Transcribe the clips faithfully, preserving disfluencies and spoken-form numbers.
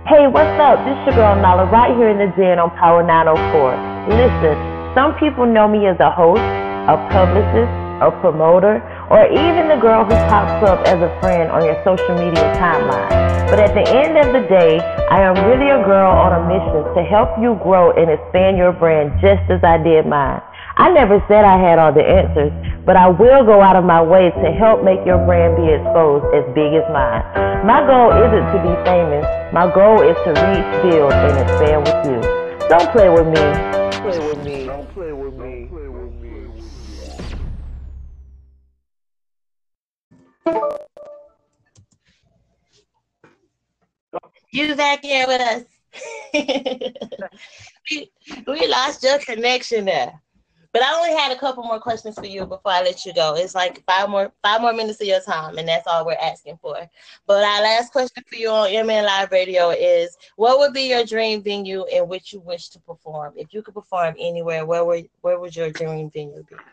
Hey, what's up? This your girl Nala right here in the den on Power nine oh four. Listen, some people know me as a host, a publicist, a promoter, or even the girl who pops up as a friend on your social media timeline. But at the end of the day, I am really a girl on a mission to help you grow and expand your brand just as I did mine. I never said I had all the answers, but I will go out of my way to help make your brand be exposed as big as mine. My goal isn't to be famous. My goal is to reach, build, and expand with you. Don't play with me. Play with me. Don't play with me. Play with me. You back here with us. we, we lost your connection there. But I only had a couple more questions for you before I let you go. It's like five more five more minutes of your time, and that's all we're asking for. But our last question for you on M N Live Radio is, what would be your dream venue in which you wish to perform? If you could perform anywhere, where would where would your dream venue be?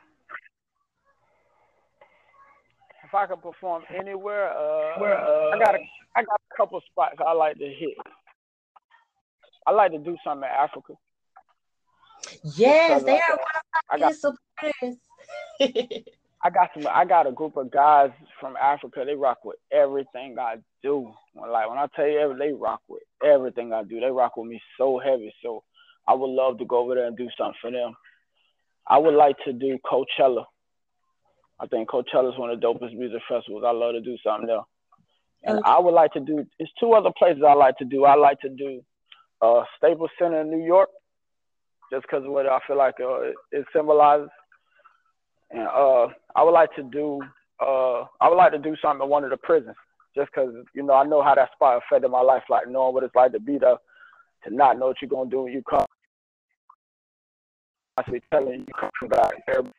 If I could perform anywhere, uh, Where, uh, I got a I got a couple spots I like to hit. I like to do something in Africa. Yes, they like are one of my biggest supporters. I got some. I got a group of guys from Africa. They rock with everything I do. Like when I tell you, they rock with everything I do. They rock with me so heavy. So I would love to go over there and do something for them. I would like to do Coachella. I think Coachella is one of the dopest music festivals. I love to do something there. And okay. I would like to do. It's two other places I like to do. I like to do uh, Staples Center in New York, just because of what I feel like uh, it, it symbolizes. And uh, I would like to do, uh, I would like to do something in one of the prisons, just because, you know, I know how that spot affected my life, like knowing what it's like to be there, to not know what you're going to do when you come. I say, telling you come back, everybody.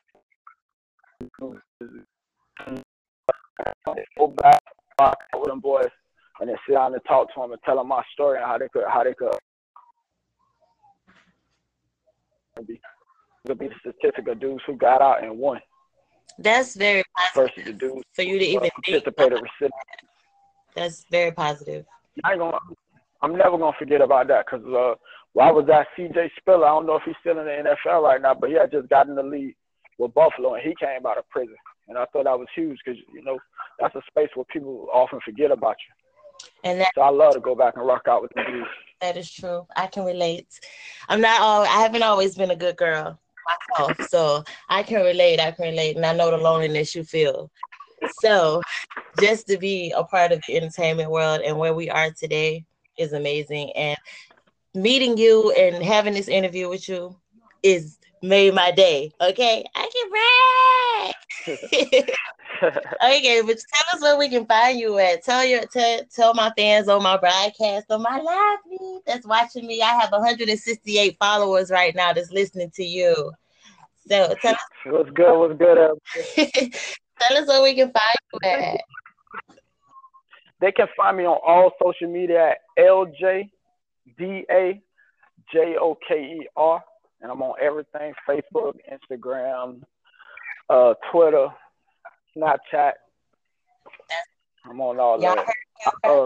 Go back, rock with them boys, and then sit down and talk to them and tell them my story and how they could, how they could. Be, it'll be the statistic of dudes who got out and won. That's very positive versus the dudes for you to even participate or receive. That's very positive. I ain't gonna, I'm never gonna forget about that because uh, while I was at C J Spiller, I don't know if he's still in the N F L right now, but he had just gotten in the league with Buffalo and he came out of prison, and I thought that was huge because you know that's a space where people often forget about you. And that, so I love to go back and rock out with the dudes. That is true. I can relate. I'm not all. I haven't always been a good girl myself, so I can relate. I can relate, and I know the loneliness you feel. So, just to be a part of the entertainment world and where we are today is amazing. And meeting you and having this interview with you is made my day. Okay, I can brag. Okay, but tell us where we can find you at. Tell your tell, tell my fans on my broadcast, on my live feed that's watching me. I have one hundred sixty-eight followers right now that's listening to you. So tell us what's good, what's good. Tell us where we can find you at. They can find me on all social media at L J D A J O K E R, and I'm on everything: Facebook, Instagram, uh, Twitter, Snapchat. I'm on all Y'all that. Uh,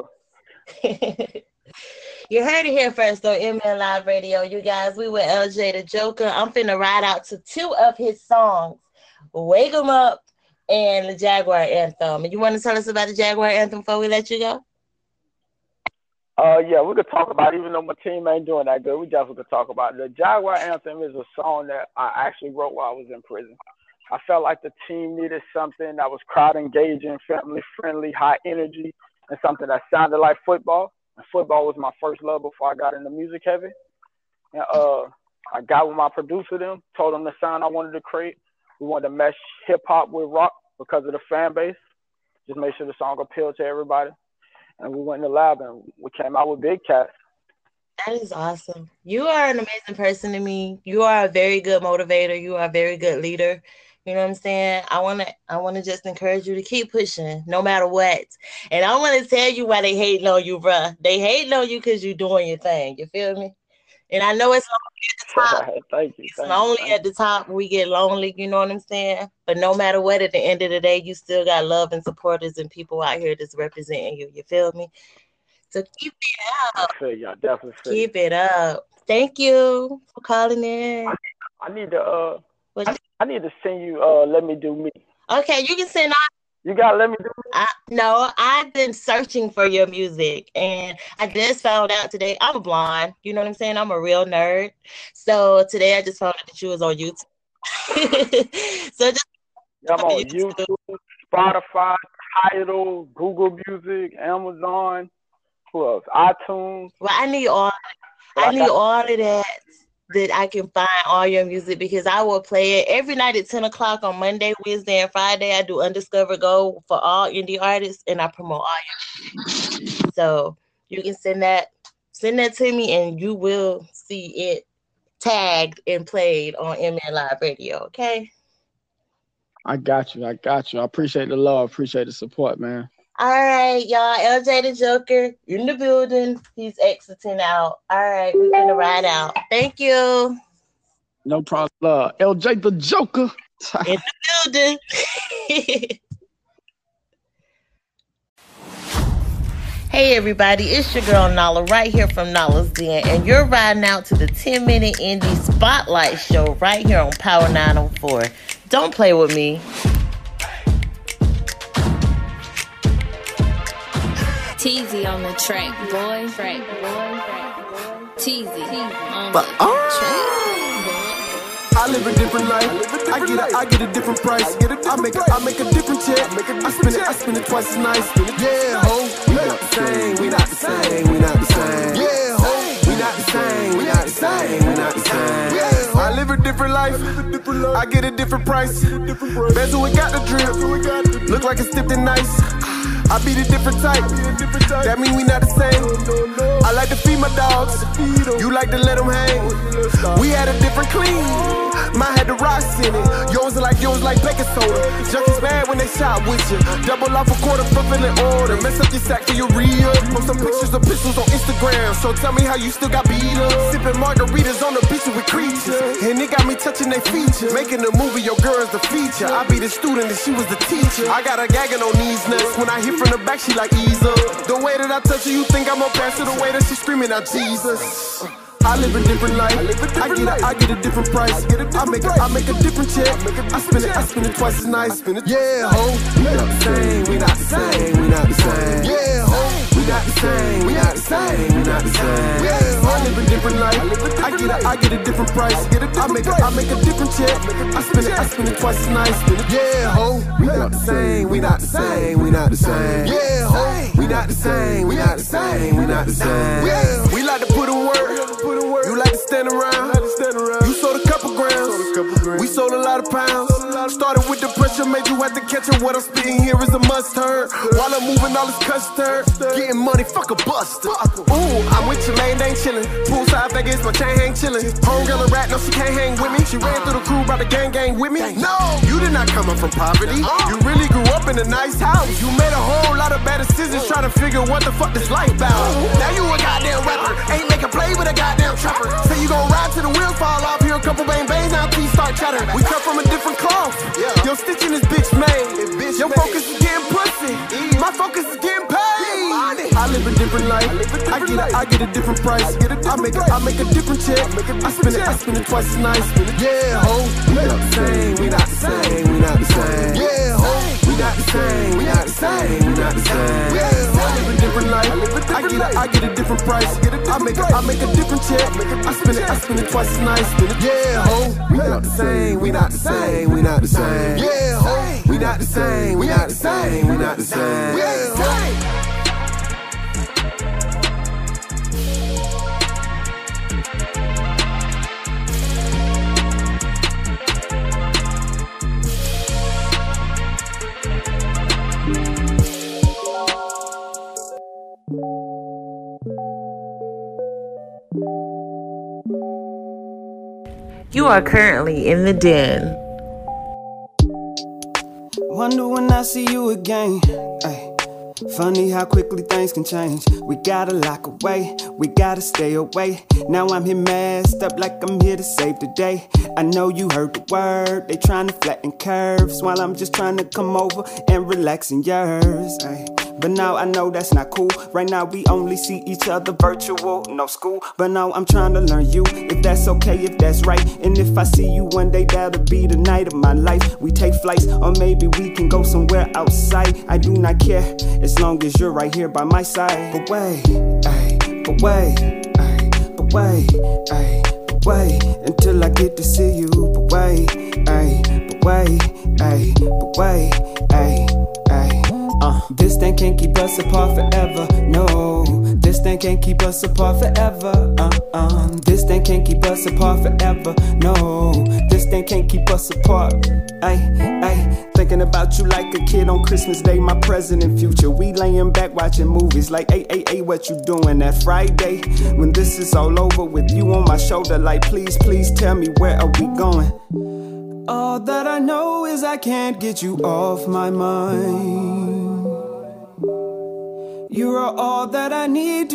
you heard it here first on M N Live Radio. You guys, we with L J the Joker. I'm finna ride out to two of his songs, Wake 'Em Up and the Jaguar Anthem. And you want to tell us about the Jaguar Anthem before we let you go? Uh, yeah, we could talk about it, even though my team ain't doing that good. We definitely could talk about it. The Jaguar Anthem is a song that I actually wrote while I was in prison. I felt like the team needed something that was crowd engaging, family friendly, high energy, and something that sounded like football. And football was my first love before I got into music heavy. And uh, I got with my producer them, told them the sound I wanted to create. We wanted to mesh hip hop with rock because of the fan base. Just make sure the song appealed to everybody. And we went in the lab and we came out with Big Cat. That is awesome. You are an amazing person to me. You are a very good motivator. You are a very good leader. You know what I'm saying? I want to I want to just encourage you to keep pushing no matter what. And I want to tell you why they hating on you, bruh. They hating on you because you're doing your thing. You feel me? And I know it's lonely at the top. Thank you. It's thank lonely you, at the top. We get lonely. You know what I'm saying? But no matter what, at the end of the day, you still got love and supporters and people out here that's representing you. You feel me? So keep it up. I feel you. I definitely feel Keep you. it up. Thank you for calling in. I, I need to uh What- I, I need to send you uh Let Me Do Me. Okay, you can send on. You got Let Me Do Me? I, no, I've been searching for your music, and I just found out today. I'm blind. You know what I'm saying? I'm a real nerd. So today I just found out that you was on YouTube. So just Yeah, I'm on YouTube, Spotify, Tidal, Google Music, Amazon. Who else? iTunes. well, I need all. But I I need got- all of that. That I can find all your music, because I will play it every night at ten o'clock on Monday, Wednesday, and Friday. I do Undiscovered Gold for all indie artists, and I promote all your music. So you can send that send that to me, and you will see it tagged and played on M N Live Radio. Okay. I got you. I got you. I appreciate the love. Appreciate the support, man. All right, y'all. L J the Joker in the building. He's exiting out. All right, we're gonna ride out. Thank you. No problem. Love. L J the Joker. In the building. Hey everybody, it's your girl Nala right here from Nala's Den, and you're riding out to the ten minute Indie Spotlight Show right here on Power nine oh four. Don't play with me. Teezy on the track, boy. Track, boy. Teezy on But, the oh. track, boy. I live a different life. I get a, I get a different price. I make a, I make a different check. I spend it, I spend it twice as nice. Yeah, ho. We not the same. We not the same. We not the same. Yeah, ho. We not the same. We not the same. We not the same. Yeah, ho. I live a different life. I get a different price. Bezel, we got the drip. Look like it's dipped in nice. I be the different type. That mean we not the same. I like to feed my dogs. You like to let them hang. We had a different clean. Mine had the rocks in it. Yours like yours like baking soda. Junkies mad when they shot with you. Double off a quarter for filling order. Mess up your sack for your re-up. Post some pictures of pistols on Instagram. So tell me how you still got beat up. Sipping margaritas on the beach with creatures. And it got me touching their features. Making a movie, your girl's the feature. I be the student and she was the teacher. I got her gagging on these nuts. When I hit from the back, she like ease up. The way that I touch her, you think I'm gonna pass her. The way that she screaming out Jesus. I live a different life. I get a, I get a different price. I make a, I make a different check. I spend it, I spend it twice as nice. Yeah, ho. We not the same. We not the same. We not the same. Yeah, ho. We not the same. We not the same. We not the same. Yeah, ho. I live a different life. I get a, I get a different price. I make a, I make a different check. I spend it, I spend it twice as nice. Yeah, ho. We not the same. We not the same. We not the same. Yeah, ho. We not the same. We not the same. We not the same. Yeah, we like to put in work. You like to stand around. You sold a couple grams. We sold a lot of pounds. Started with the pressure, made you have to catch it. What I'm spitting here is a must-heard. While I'm moving all this custard, getting money, fuck a buster. Ooh, I'm with your main, ain't chillin'. Poolside Vegas, my chain hang chillin'. Homegirl a rat, no, she can't hang with me. She ran through the crew, brought the gang gang with me. No, you did not come up from poverty. You really grew up in a nice house. You made a whole lot of bad decisions trying to figure what the fuck this life about. Now you a goddamn rapper, ain't make a play with a goddamn trapper. Say you gon' ride till the wheels fall off. Here a couple bang bangs, now teeth start chattering. We come from a different cloth. Yo, stitching this bitch made. Your focus is getting pussy. My focus is getting paid. I live a different life. I get a, I get a different price. I make a, I make a different check. I spend it, I spend it twice as nice. Yeah, ho. We not the same. We not the same. We not the same. Yeah, ho. We not the same. We not the same. We not the same. Yeah, ho. I live a different life. I get a, I get a different price. I make a, I make a different check. I spend it, I spend it twice as nice. Yeah, ho. We not the same. We not the same. We not the same. Yeah, ho. We not the same. We not the same. We not the same. Yeah, ho. You are currently in the den. Wonder when I see you again. Ay, funny how quickly things can change. We gotta lock away, we gotta stay away. Now I'm here messed up like I'm here to save the day. I know you heard the word, they trying to flatten curves while I'm just trying to come over and relax in yours. Ay, but now I know that's not cool. Right now we only see each other virtual, no school. But now I'm trying to learn you, if that's okay, if that's right. And if I see you one day, that'll be the night of my life. We take flights, or maybe we can go somewhere outside. I do not care, as long as you're right here by my side. But wait, ay, but wait, ay, but wait, ay, but wait, until I get to see you. But wait, ay, but wait, ay, but wait, ay, ay. Uh, this thing can't keep us apart forever, no. This thing can't keep us apart forever, uh, uh. This thing can't keep us apart forever, no. This thing can't keep us apart, ay, ay. Thinking about you like a kid on Christmas Day, my present and future. We laying back watching movies like, hey, hey, hey, what you doing that Friday? When this is all over with you on my shoulder, like, please, please tell me, where are we going? All that I know is I can't get you off my mind. You are all that I need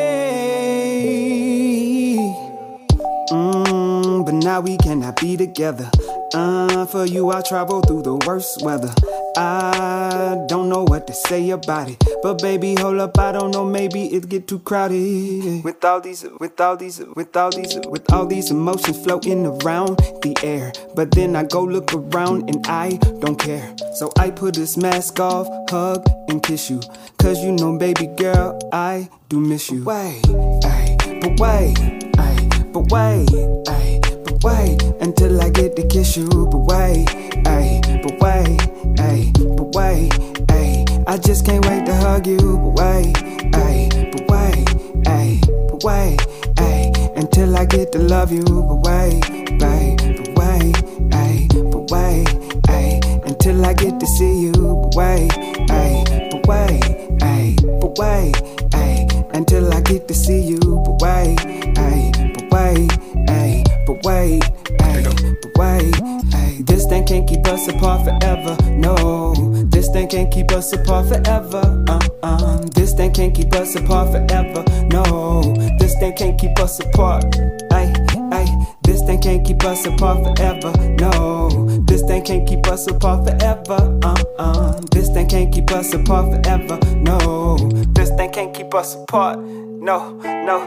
today. Mm, but now we cannot be together. Uh, for you I'll travel through the worst weather. I don't know what to say about it, but baby, hold up, I don't know, maybe it get too crowded. With all these, with all these, with all these, with all these emotions floating around the air. But then I go look around and I don't care. So I put this mask off, hug and kiss you, cause you know, baby girl, I do miss you. Wait, ay, but wait, ay, but wait, ay, but wait, until I get to kiss you. But wait, ay, but wait, ay, but wait, ay, I just can't wait to hug you. But wait, ay, but wait, ay, but wait, ay, until I get to love you. But wait, ay, but wait, ay, but wait, ay, until I get to see you. But wait, ay, but wait, ay, but wait, ay, until I get to see you. But wait, ay, but wait, ay, but wait, ay, but wait, ay. This thing can't keep us apart forever, no. This thing can't keep us apart forever, uh-uh. This thing can't keep us apart forever, no. This thing can't keep us apart, ay, ay. This thing can't keep us apart forever, no. This thing can't keep us apart forever, uh-uh. This thing can't keep us apart forever, no. This thing can't keep us apart, no, no.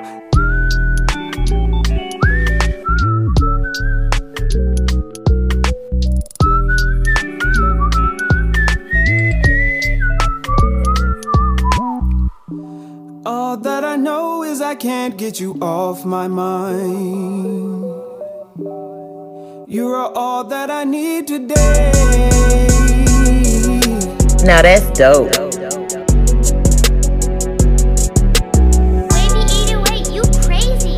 All that I know is I can't get you off my mind. You are all that I need today. Now that's dope. Baby, either way, you crazy.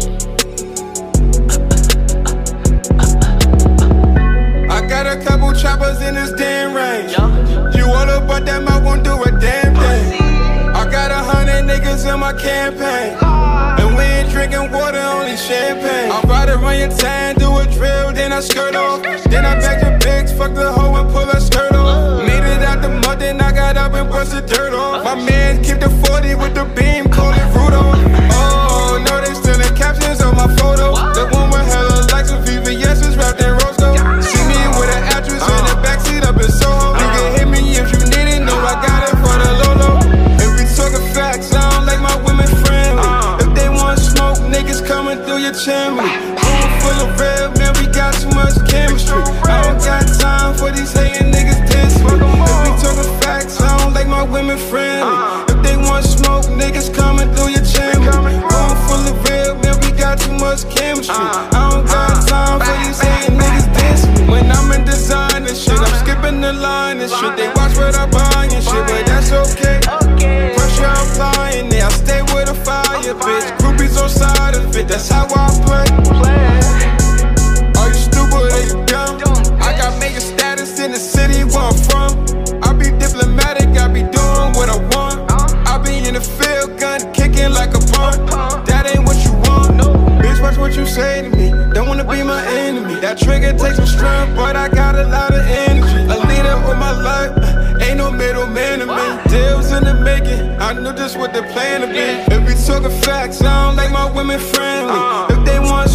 I got a couple choppers in this damn range. You all about them, I won't do a damn thing. I got a hundred niggas in my campaign, and we ain't drinking water, only champagne. I ride around your town, do a drill, then I skirt off. Then I back the pigs, fuck the hoe and pull her skirt off. Made it out the mud, then I got up and brushed the dirt off. My man keep the forty with the beam, call it Rudolph. Oh, no, they still in captions on my photo. The one with hella likes and V V S is wrapped in rose gold. See me with an actress in the backseat up in Soho. You can hit me if you need it, know I got it for the Lolo. Talking facts, I don't like my women friendly. If they want smoke, niggas coming through your chimney. Room full of red, man, we got too much chemistry. I don't got time for these hating niggas dissing me. If we talking facts, I don't like my women friendly. If they want smoke, niggas coming through your chimney. Room full of red, man, we got too much chemistry. I don't got time for these hating niggas dissing me. When I'm in design and shit, I'm skipping the line and shit. They watch what I buy and shit, but that's okay. Pressure I'm flying there, I stay with a fire, bitch. Groupies on side of it, that's how I play. Are you stupid or you dumb? I got major status in the city where I'm from. I be diplomatic, I be doing what I want. I be in the field, gun kicking like a pump. That ain't what you want. Bitch, watch what you say to me. Don't wanna be my enemy. That trigger takes some strength, but I got a lot of energy. A leader of my life, ain't no middleman to me. Deals in the making, I knew this what the plan to be. If we talking facts, I don't like my women friendly. If they want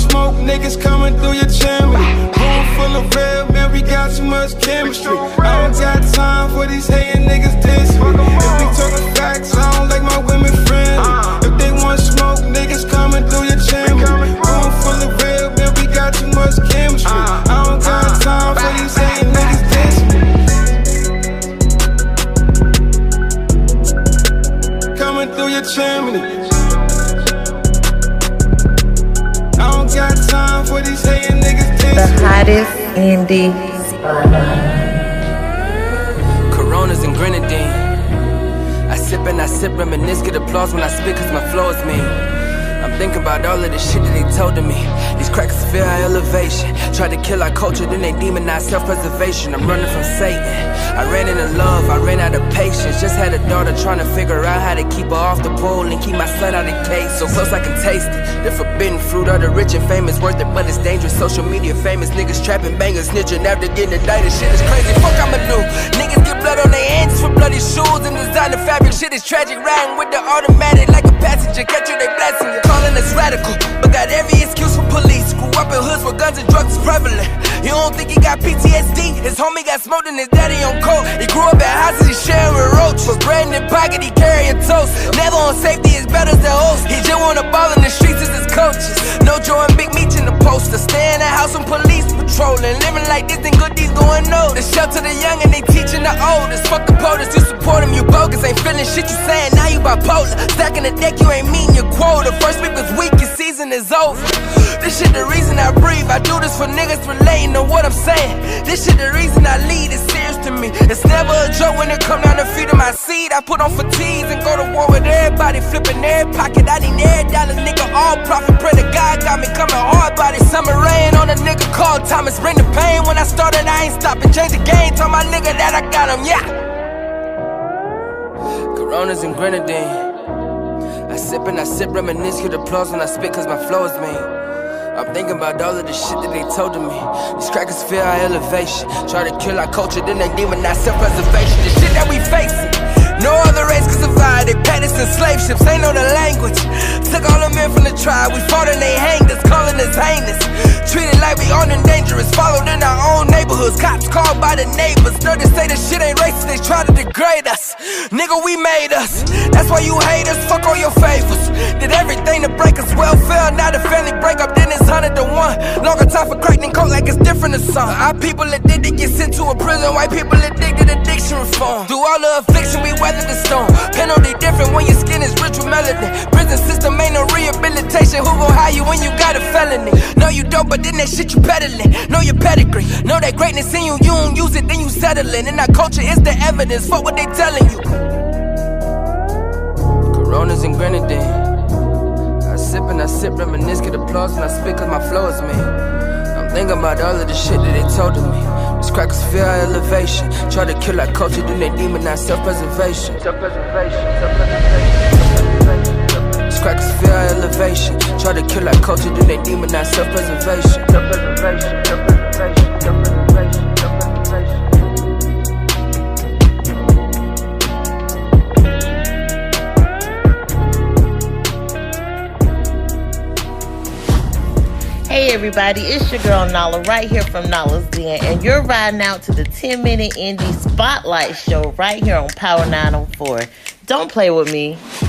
smoke, niggas coming through your chimney. Room full of red, man, we got too much chemistry. I don't got time for these hating niggas dissing me. If we talking facts, I don't like my women friendly. If they want smoke, niggas coming through your chimney. Room full of red, man, we got too much chemistry. I don't got time for these hating niggas dissing me. Coming through your chimney. I don't got time for these hating niggas dissing me. The hottest indie spotlight. Coronas and grenadine. I sip and I sip, reminisce, get applause when I spit cause my flow is mean. I'm thinking about all of the shit that they told to me. These crackers fear our elevation. Tried to kill our culture, then they demonize self-preservation. I'm running from Satan. I ran into love, I ran out of patience. Just had a daughter trying to figure out how to keep her off the pole and keep my son out of the cage. So close I can taste it. The forbidden fruit of the rich and famous, worth it, but it's dangerous. Social media famous, niggas trapping bangers, snitching after getting indicted. Shit is crazy, fuck I'ma do. Niggas get blood on their hands for bloody shoes and designer fabric. Shit is tragic, riding with the automatic like a passenger. Catch you, they blasting you. Calling us radical, but got every excuse for police. Grew up in hoods where guns and drugs is prevalent. You don't think he got P T S D? His homie got smoked and his daddy on coke. He grew up at houses he sharing with roaches. For bread in his pocket he carrying toast. Never on safety, his better than host. He just wanna ball in the streets as his coaches. No Joe and Big Meech in the poster. Stay in the house when police patrolling. Living like this and good deeds going no. The shelter the young and they teaching the oldest. Fuck the POTUS, you support him, you bogus. Ain't feeling shit you saying, now you bipolar. Stacking the deck, you ain't meeting your quota. First week was weak, your season is over. This shit the reason I breathe. I do this for niggas relating to what I'm saying. This shit the reason I lead. It's serious to me. It's never a joke when it come down to feeding my seed. I put on fatigues and go to war with everybody. Flipping every pocket. I need every dollar, nigga. All profit. Pray to God got me coming hard body. Summer rain on a nigga called Thomas. Bring the pain. When I started, I ain't stopping. Change the game. Tell my nigga that I got him. Yeah. Coronas and grenadine. I sip and I sip, reminisce, get applause when I spit cause my flow is mean. I'm thinking about all of the shit that they told to me. These crackers fear our elevation. Try to kill our culture, then they demonize self-preservation. The shit that we facing, no other race can survive. They paid us in slave ships, ain't know the language. Took all the men from the tribe, we fought and they hanged us, calling us heinous. Treated like we own and dangerous, followed in our own neighborhoods. Cops called by the neighbors, dirty say the shit ain't racist, they try to degrade us. Nigga, we made us, that's why you hate us, fuck all your favors. Did everything to break us, welfare, now the family breakup, then it's hundred to one. Longer time for crack than coke like it's different to some. Our people addicted get sent to a prison, white people addicted addiction reform. Through all the affliction we weathered the storm. Penalty different when your skin is rich with melanin. Prison system ain't no rehabilitation, who gon' hire you when you got a felony? No you don't, but then that shit you peddling. Know your pedigree, know that greatness in you, you don't use it, then you settling. And our culture is the evidence, fuck what they telling you. Coronas and grenadine. I sip and I sip, reminisce, get applause when I spit cause my flow is mean. I'm thinking about all of the shit that they told to me. These crackers fear our elevation. Try to kill our culture, then they demonize self-preservation. Self-preservation, self-preservation. These crackers fear our elevation. Try to kill our culture, then they demonize self-preservation. Self-preservation, self-preservation, self-preservation, self-preservation. Hey everybody, it's your girl Nala right here from Nala's Den, and you're riding out to the ten minute Indie Spotlight Show right here on Power nine oh four. Don't play with me.